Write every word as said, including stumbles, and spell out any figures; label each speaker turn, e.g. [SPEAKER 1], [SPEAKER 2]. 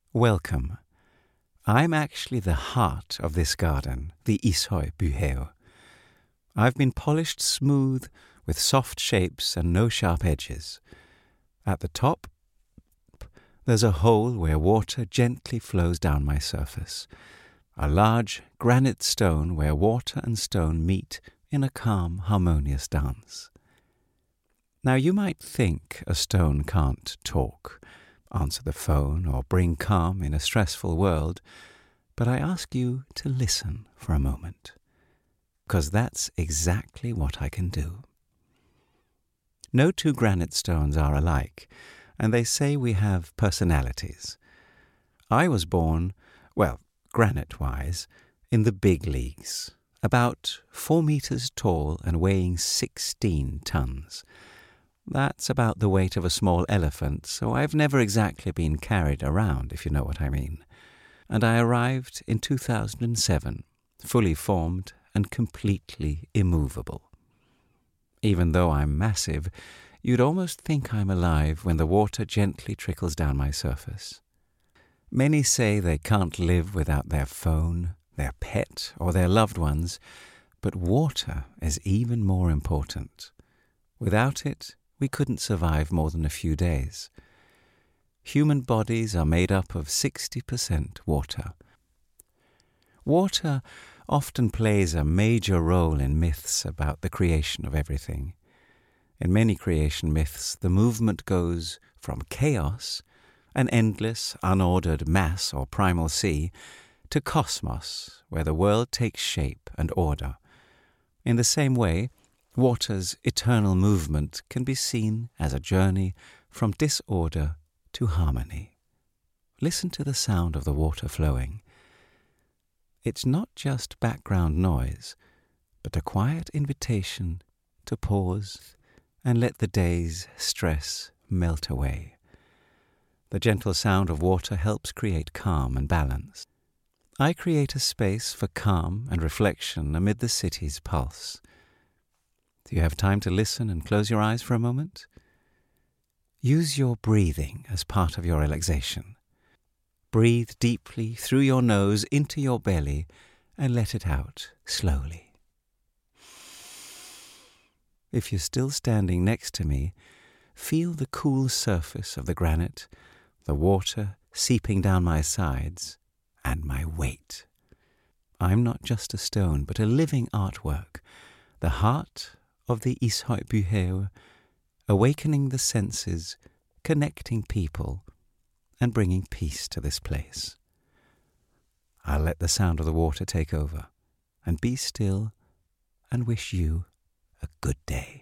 [SPEAKER 1] Welcome. I'm actually the heart of this garden, the Ishøy Byhave. I've been polished smooth with soft shapes and no sharp edges. At the top, there's a hole where water gently flows down my surface, a large granite stone where water and stone meet in a calm, harmonious dance. Now you might think a stone can't talk, answer the phone, or bring calm in a stressful world, but I ask you to listen for a moment, because that's exactly what I can do. No two granite stones are alike, and they say we have personalities. I was born, well, granite-wise, in the big leagues, about four meters tall and weighing sixteen tons. That's about the weight of a small elephant, so I've never exactly been carried around, if you know what I mean. And I arrived in two thousand seven, fully formed and completely immovable. Even though I'm massive, you'd almost think I'm alive when the water gently trickles down my surface. Many say they can't live without their phone, their pet, or their loved ones, but water is even more important. Without it, we couldn't survive more than a few days. Human bodies are made up of sixty percent water. Water often plays a major role in myths about the creation of everything. In many creation myths, the movement goes from chaos, an endless, unordered mass or primal sea, to cosmos, where the world takes shape and order. In the same way, water's eternal movement can be seen as a journey from disorder to harmony. Listen to the sound of the water flowing. It's not just background noise, but a quiet invitation to pause and let the day's stress melt away. The gentle sound of water helps create calm and balance. I create a space for calm and reflection amid the city's pulse. Do you have time to listen and close your eyes for a moment? Use your breathing as part of your relaxation. Breathe deeply through your nose into your belly and let it out slowly. If you're still standing next to me, feel the cool surface of the granite, the water seeping down my sides, and my weight. I'm not just a stone, but a living artwork, the heart of the Ishøy Byhave, awakening the senses, connecting people, and bringing peace to this place. I'll let the sound of the water take over, and be still, and wish you a good day.